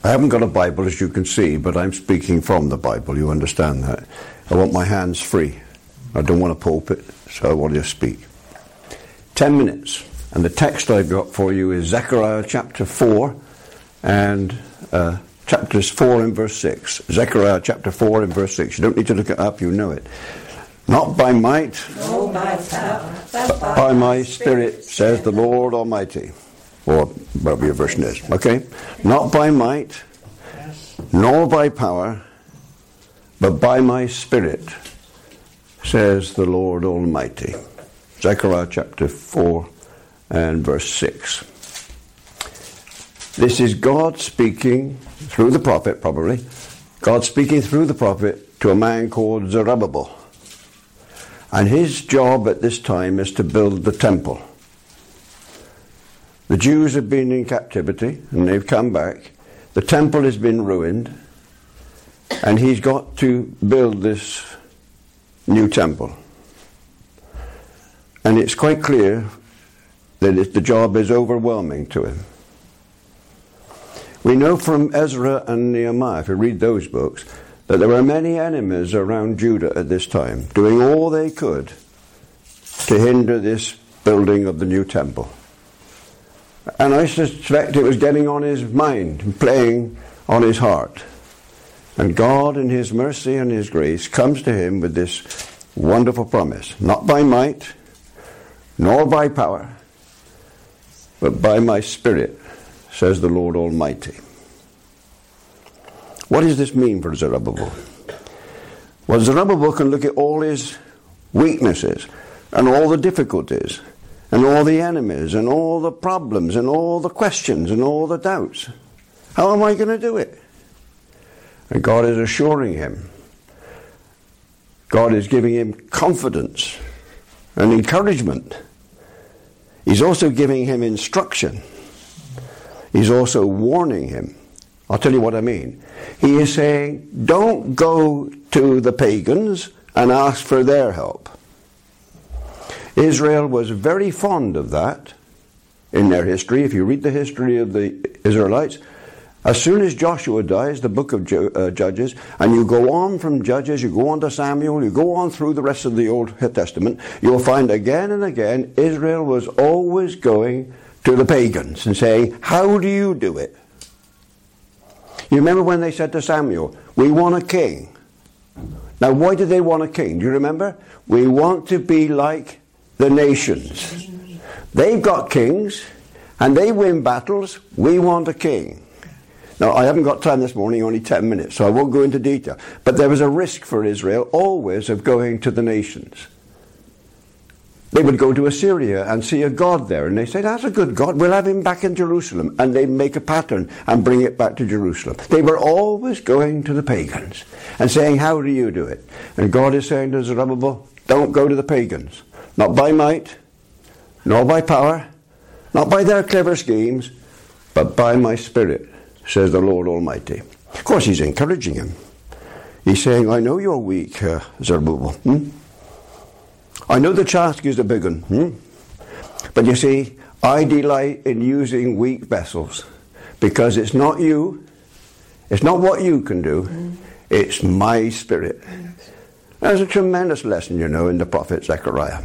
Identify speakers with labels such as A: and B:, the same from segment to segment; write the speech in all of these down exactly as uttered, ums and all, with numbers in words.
A: I haven't got a Bible, as you can see, but I'm speaking from the Bible. You understand that? I want my hands free. I don't want a pulpit, so I want to speak. Ten minutes. And the text I've got for you is Zechariah chapter four and uh, chapters four and verse six. Zechariah chapter four and verse six. You don't need to look it up, you know it. Not by might,
B: no by power,
A: but by my spirit, says the Lord Almighty. Or whatever your version is. Okay? Not by might, nor by power, but by my spirit, says the Lord Almighty. Zechariah chapter four and verse six. This is God speaking through the prophet, probably. God speaking through the prophet to a man called Zerubbabel. And his job at this time is to build the temple. The Jews have been in captivity and they've come back. The temple has been ruined. And he's got to build this new temple. And it's quite clear that it, the job is overwhelming to him. We know from Ezra and Nehemiah, if you read those books, that there were many enemies around Judah at this time, doing all they could to hinder this building of the new temple. And I suspect it was getting on his mind and playing on his heart. And God in his mercy and his grace comes to him with this wonderful promise. Not by might, nor by power, but by my spirit, says the Lord Almighty. What does this mean for Zerubbabel? Well, Zerubbabel can look at all his weaknesses and all the difficulties and all the enemies and all the problems and all the questions and all the doubts. How am I going to do it? And God is assuring him. God is giving him confidence and encouragement. He's also giving him instruction. He's also warning him. I'll tell you what I mean. He is saying, don't go to the pagans and ask for their help. Israel was very fond of that in their history. If you read the history of the Israelites, as soon as Joshua dies, the book of Judges, and you go on from Judges, you go on to Samuel, you go on through the rest of the Old Testament, you'll find again and again Israel was always going to the pagans and saying, how do you do it? You remember when they said to Samuel, we want a king. Now, why did they want a king? Do you remember? We want to be like the nations. They've got kings, and they win battles. We want a king. Now, I haven't got time this morning, only ten minutes, so I won't go into detail. But there was a risk for Israel always of going to the nations. They would go to Assyria and see a god there, and they say, that's a good God, we'll have him back in Jerusalem. And they make a pattern and bring it back to Jerusalem. They were always going to the pagans and saying, how do you do it? And God is saying to Zerubbabel, don't go to the pagans. Not by might, nor by power, not by their clever schemes, but by my spirit, says the Lord Almighty. Of course, he's encouraging him. He's saying, I know you're weak, uh, Zerubbabel. Hmm? I know the task is a big one. Hmm? But you see, I delight in using weak vessels, because it's not you, it's not what you can do, mm. it's my spirit. There's a tremendous lesson, you know, in the prophet Zechariah.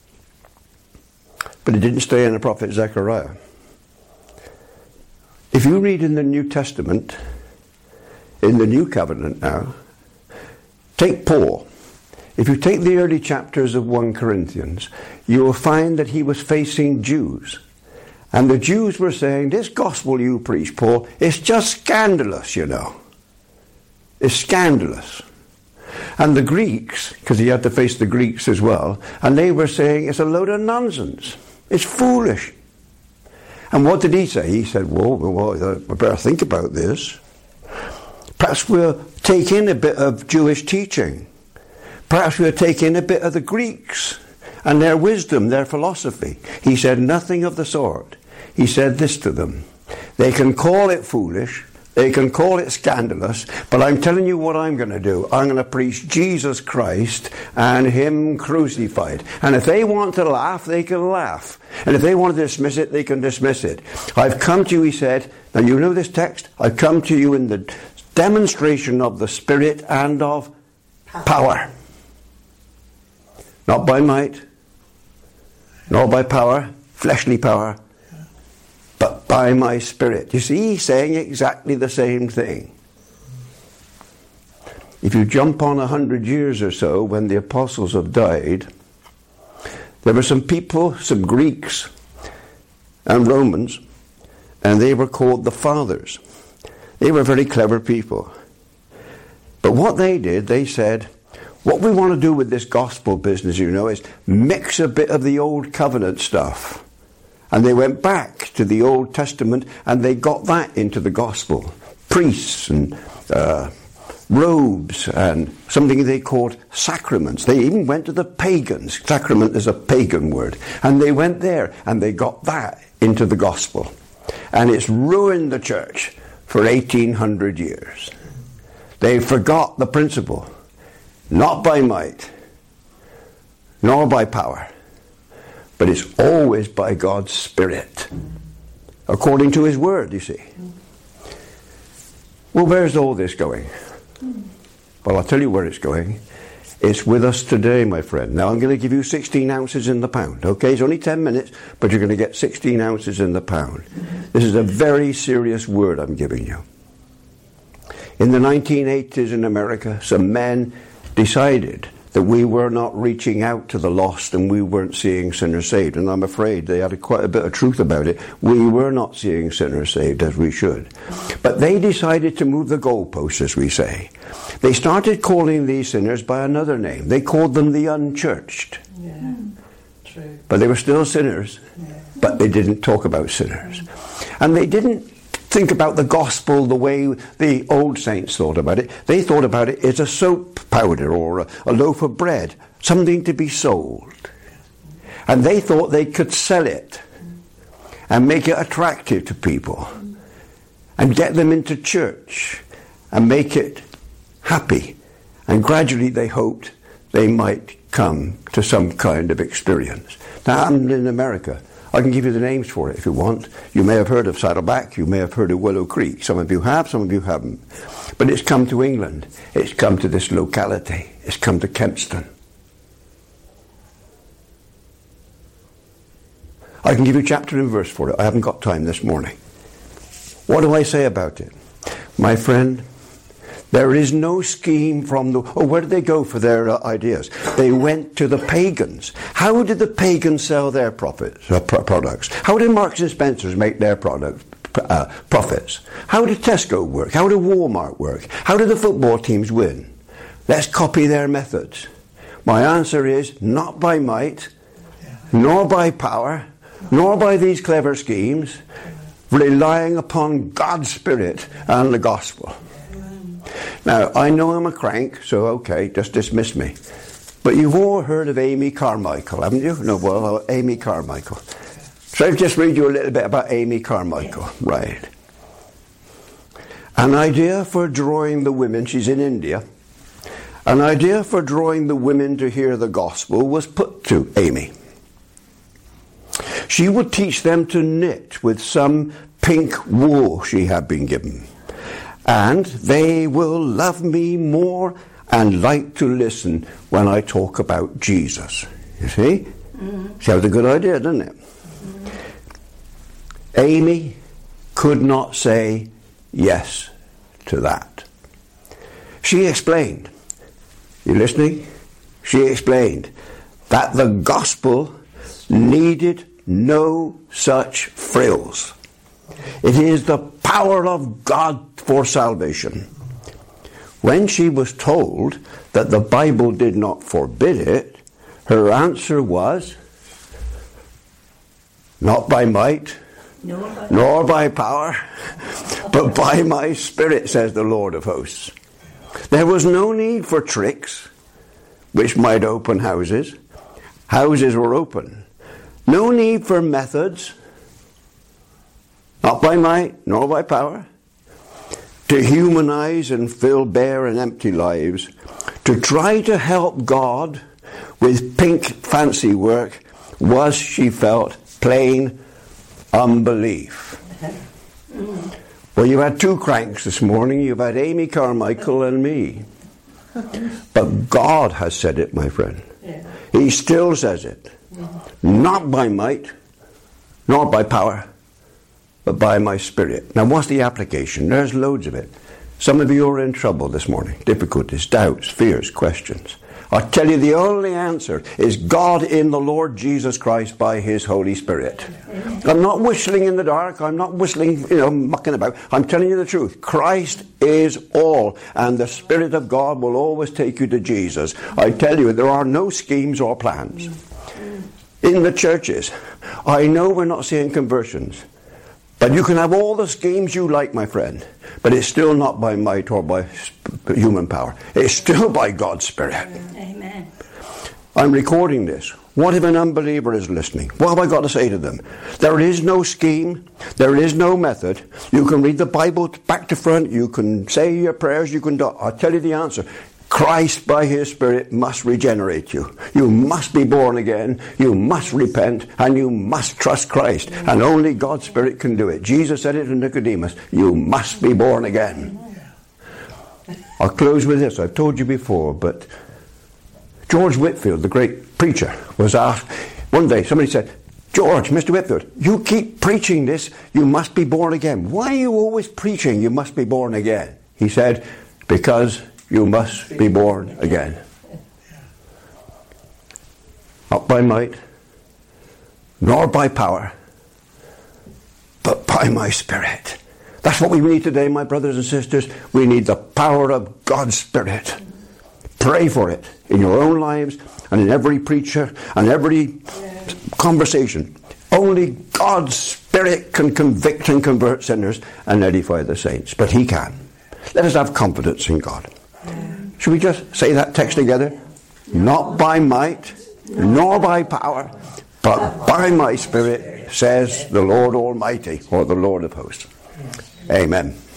A: But it didn't stay in the prophet Zechariah. If you read in the New Testament, in the New Covenant now, take Paul. If you take the early chapters of First Corinthians, you will find that he was facing Jews. And the Jews were saying, this gospel you preach, Paul, it's just scandalous, you know. It's scandalous. And the Greeks, because he had to face the Greeks as well, and they were saying, it's a load of nonsense. It's foolish. And what did he say? He said, well, well, I better think about this. Perhaps we'll take in a bit of Jewish teaching. Perhaps we'll take in a bit of the Greeks and their wisdom, their philosophy. He said nothing of the sort. He said this to them. They can call it foolish, They can call it scandalous, but I'm telling you what I'm going to do. I'm going to preach Jesus Christ and Him crucified. And if they want to laugh, they can laugh. And if they want to dismiss it, they can dismiss it. I've come to you, he said, now you know this text, I've come to you in the demonstration of the Spirit and of power. Not by might, nor by power, fleshly power, but by my Spirit. You see, he's saying exactly the same thing. If you jump on a hundred years or so, when the apostles have died, there were some people, some Greeks and Romans, and they were called the Fathers. They were very clever people. But what they did, they said, what we want to do with this gospel business, you know, is mix a bit of the old covenant stuff. And they went back to the Old Testament and they got that into the gospel. Priests and uh, robes and something they called sacraments. They even went to the pagans. Sacrament is a pagan word. And they went there and they got that into the gospel. And it's ruined the church for eighteen hundred years. They forgot the principle. Not by might, nor by power, but it's always by God's Spirit, according to His Word, you see. Well, where's all this going? Well, I'll tell you where it's going. It's with us today, my friend. Now, I'm going to give you sixteen ounces in the pound, okay? It's only ten minutes, but you're going to get sixteen ounces in the pound. This is a very serious word I'm giving you. In the nineteen eighties in America, some men decided that we were not reaching out to the lost and we weren't seeing sinners saved. And I'm afraid they had a, quite a bit of truth about it. We were not seeing sinners saved as we should. But they decided to move the goalposts, as we say. They started calling these sinners by another name. They called them the unchurched.
B: Yeah, true.
A: But they were still sinners,
B: yeah. But
A: they didn't talk about sinners. And they didn't think about the gospel the way the old saints thought about it. They thought about it as a soap powder or a, a loaf of bread, something to be sold. And they thought they could sell it and make it attractive to people and get them into church and make it happy. And gradually they hoped they might come to some kind of experience. Now, I'm in America. I can give you the names for it if you want. You may have heard of Saddleback. You may have heard of Willow Creek. Some of you have, some of you haven't. But it's come to England. It's come to this locality. It's come to Kempston. I can give you chapter and verse for it. I haven't got time this morning. What do I say about it? My friend, there is no scheme from the... Oh, where did they go for their uh, ideas? They went to the pagans. How did the pagans sell their profits, uh, pro- products? How did Marks and Spencer's make their product, uh, profits? How did Tesco work? How did Walmart work? How did the football teams win? Let's copy their methods. My answer is not by might, nor by power, nor by these clever schemes, relying upon God's Spirit and the gospel. Now, I know I'm a crank, so okay, just dismiss me. But you've all heard of Amy Carmichael, haven't you? No, well, Amy Carmichael. So I'll just read you a little bit about Amy Carmichael. Right. An idea for drawing the women, she's in India, an idea for drawing the women to hear the gospel was put to Amy. She would teach them to knit with some pink wool she had been given. And they will love me more and like to listen when I talk about Jesus. You see? Mm-hmm. Sounds a good idea, doesn't it? Mm-hmm. Amy could not say yes to that. She explained, you listening? She explained that the gospel needed no such frills. It is the power of God for salvation. When she was told that the Bible did not forbid it, her answer was, not by might, nor by, nor by power, but by my Spirit, says the Lord of hosts. There was no need for tricks, which might open houses. Houses were open. No need for methods, not by might, nor by power. to humanize and fill bare and empty lives, to try to help God with pink fancy work, was, she felt, plain unbelief. Well, you've had two cranks this morning. You've had Amy Carmichael and me. But God has said it, my friend. He still says it. Not by might, nor by power, but by my Spirit. Now, what's the application? There's loads of it. Some of you are in trouble this morning. Difficulties, doubts, fears, questions. I tell you, the only answer is God in the Lord Jesus Christ by His Holy Spirit. I'm not whistling in the dark. I'm not whistling, you know, mucking about. I'm telling you the truth. Christ is all, and the Spirit of God will always take you to Jesus. I tell you, there are no schemes or plans. In the churches, I know we're not seeing conversions, but you can have all the schemes you like, my friend, but it's still not by might or by human power. It's still by God's Spirit.
B: Amen.
A: I'm recording this. What if an unbeliever is listening? What have I got to say to them? There is no scheme. There is no method. You can read the Bible back to front. You can say your prayers. You can do. I'll tell you the answer. Christ by His Spirit must regenerate you. You must be born again. You must repent, and you must trust Christ. And only God's Spirit can do it. Jesus said it to Nicodemus. You must be born again. I'll close with this. I've told you before, but George Whitefield, the great preacher, was asked one day, somebody said, George, Mister Whitefield, you keep preaching this, you must be born again. Why are you always preaching you must be born again? He said, because you must be born again. Not by might, nor by power, but by my Spirit. That's what we need today, my brothers and sisters. We need the power of God's Spirit. Pray for it in your own lives and in every preacher and every conversation. Only God's Spirit can convict and convert sinners and edify the saints. But He can. Let us have confidence in God. Should we just say that text together? Not by might, nor by power, but by my Spirit, says the Lord Almighty, or the Lord of hosts. Amen.